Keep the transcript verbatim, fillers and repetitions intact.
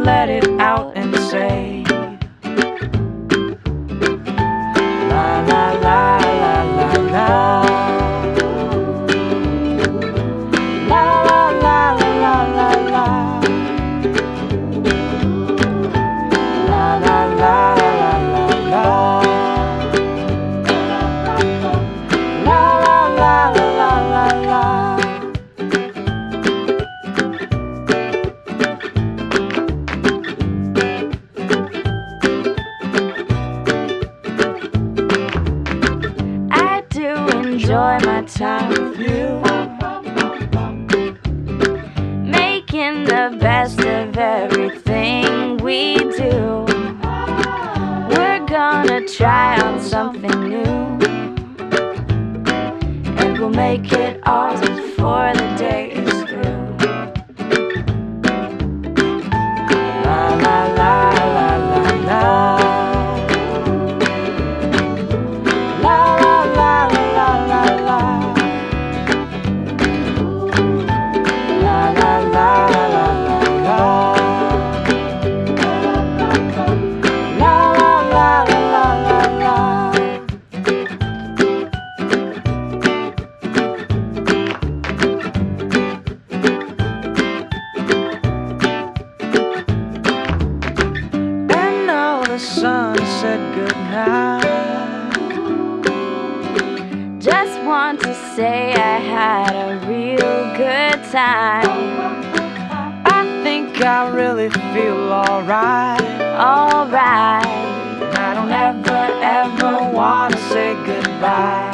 let it out and say la la la la la la la la la la la la la la la la enjoy my time with you, making the best of everything we do. We're gonna try out something new, and we'll make it ours before the day is through. La la la la la la. The sun said goodnight. Just want to say I had a real good time. I think I really feel alright, alright. I don't ever, ever wanna say goodbye.